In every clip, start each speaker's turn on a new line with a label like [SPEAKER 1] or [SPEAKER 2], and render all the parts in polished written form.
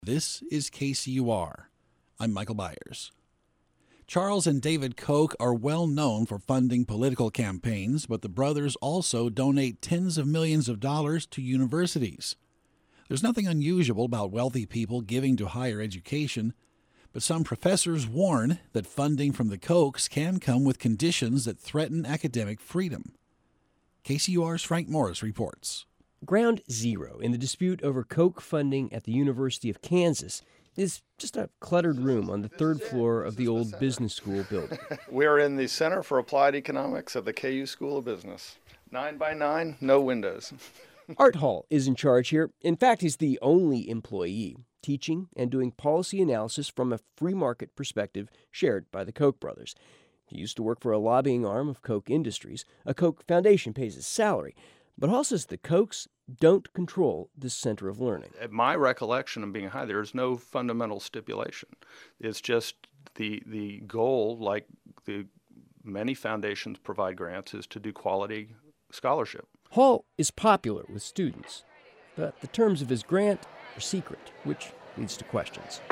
[SPEAKER 1] This is KCUR. I'm Michael Byers. Charles and David Koch are well known for funding political campaigns, but the brothers also donate tens of millions of dollars to universities. There's nothing unusual about wealthy people giving to higher education, but some professors warn that funding from the Kochs can come with conditions that threaten academic freedom. KCUR's Frank Morris reports.
[SPEAKER 2] Ground zero in the dispute over Koch funding at the University of Kansas is just a cluttered room on the third floor of the old business school building.
[SPEAKER 3] We're in the Center for Applied Economics of the KU School of Business. 9 by 9, no windows.
[SPEAKER 2] Art Hall is in charge here. In fact, he's the only employee, teaching and doing policy analysis from a free market perspective shared by the Koch brothers. He used to work for a lobbying arm of Koch Industries. A Koch foundation pays his salary. But Hall says the Kochs don't control this center of learning.
[SPEAKER 3] At my recollection of being high, there's no fundamental stipulation. It's just the goal, like the many foundations provide grants, is to do quality scholarship.
[SPEAKER 2] Hall is popular with students, but the terms of his grant are secret, which leads to questions.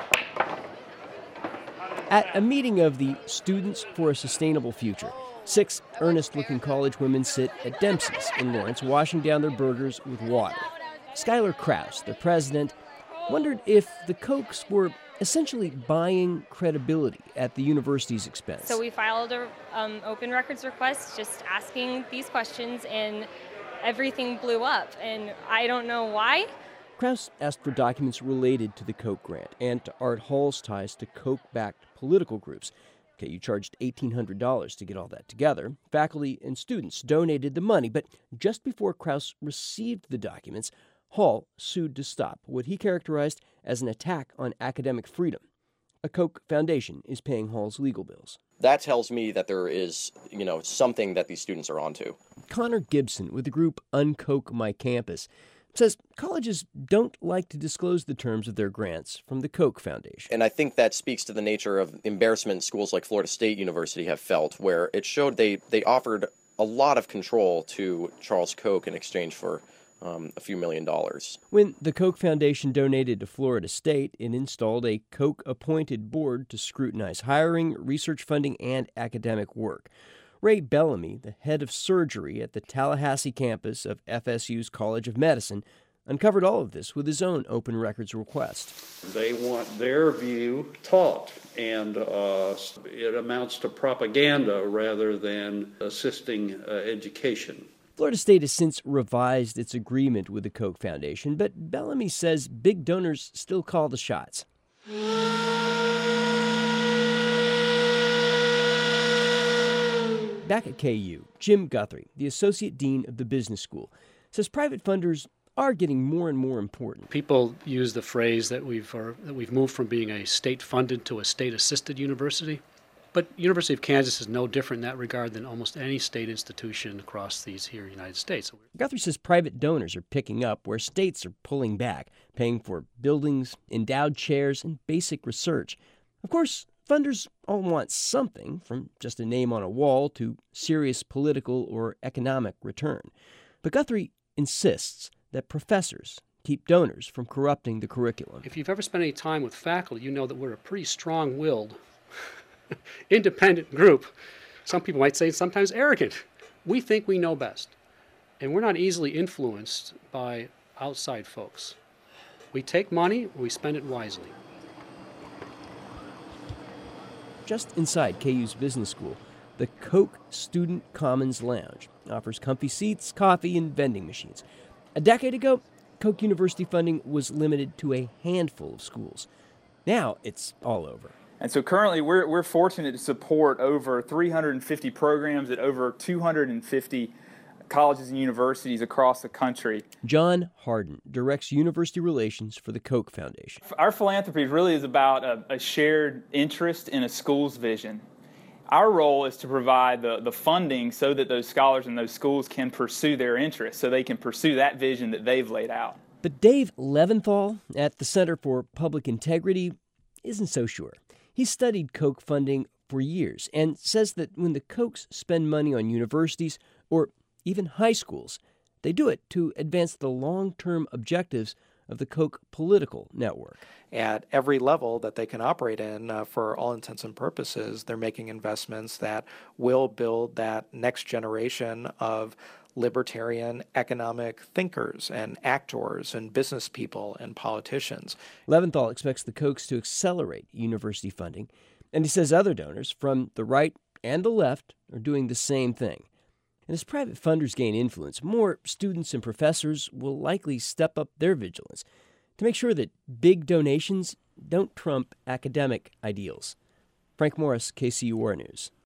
[SPEAKER 2] At a meeting of the Students for a Sustainable Future, 6 earnest-looking college women sit at Dempsey's in Lawrence, washing down their burgers with water. Skylar Krause, the president, wondered if the Kochs were essentially buying credibility at the university's expense.
[SPEAKER 4] So we filed an open records request just asking these questions, and everything blew up, and I don't know why.
[SPEAKER 2] Krause asked for documents related to the Koch grant and to Art Hall's ties to Koch-backed political groups. KU charged $1,800 to get all that together. Faculty and students donated the money, but just before Krause received the documents, Hall sued to stop what he characterized as an attack on academic freedom. A Koch foundation is paying Hall's legal bills.
[SPEAKER 5] That tells me that there is, something that these students are onto.
[SPEAKER 2] Connor Gibson with the group Unkoch My Campus says colleges don't like to disclose the terms of their grants from the Koch Foundation.
[SPEAKER 5] And I think that speaks to the nature of embarrassment schools like Florida State University have felt, where it showed they offered a lot of control to Charles Koch in exchange for a few $1 million.
[SPEAKER 2] When the Koch Foundation donated to Florida State, it installed a Koch-appointed board to scrutinize hiring, research funding, and academic work. Ray Bellamy, the head of surgery at the Tallahassee campus of FSU's College of Medicine, uncovered all of this with his own open records request.
[SPEAKER 6] They want their view taught, and it amounts to propaganda rather than assisting education.
[SPEAKER 2] Florida State has since revised its agreement with the Koch Foundation, but Bellamy says big donors still call the shots. Back at KU, Jim Guthrie, the associate dean of the business school, says private funders are getting more and more important.
[SPEAKER 7] People use the phrase that we've moved from being a state-funded to a state-assisted university. But University of Kansas is no different in that regard than almost any state institution across these here United States.
[SPEAKER 2] Guthrie says private donors are picking up where states are pulling back, paying for buildings, endowed chairs, and basic research. Of course, funders all want something, from just a name on a wall to serious political or economic return. But Guthrie insists that professors keep donors from corrupting the curriculum.
[SPEAKER 7] If you've ever spent any time with faculty, you know that we're a pretty strong-willed, independent group. Some people might say sometimes arrogant. We think we know best, and we're not easily influenced by outside folks. We take money, we spend it wisely.
[SPEAKER 2] Just inside KU's business school, the Koch Student Commons Lounge offers comfy seats, coffee, and vending machines. A decade ago, Koch University funding was limited to a handful of schools. Now it's all over.
[SPEAKER 8] And so currently we're fortunate to support over 350 programs at over 250 colleges and universities across the country.
[SPEAKER 2] John Harden directs university relations for the Koch Foundation.
[SPEAKER 8] Our philanthropy really is about a shared interest in a school's vision. Our role is to provide the funding so that those scholars and those schools can pursue their interests, so they can pursue that vision that they've laid out.
[SPEAKER 2] But Dave Leventhal at the Center for Public Integrity isn't so sure. He's studied Koch funding for years and says that when the Kochs spend money on universities or even high schools, they do it to advance the long-term objectives of the Koch political network.
[SPEAKER 9] At every level that they can operate in, for all intents and purposes, they're making investments that will build that next generation of libertarian economic thinkers and actors and business people and politicians.
[SPEAKER 2] Leventhal expects the Kochs to accelerate university funding, and he says other donors from the right and the left are doing the same thing. And as private funders gain influence, more students and professors will likely step up their vigilance to make sure that big donations don't trump academic ideals. Frank Morris, KCUR News.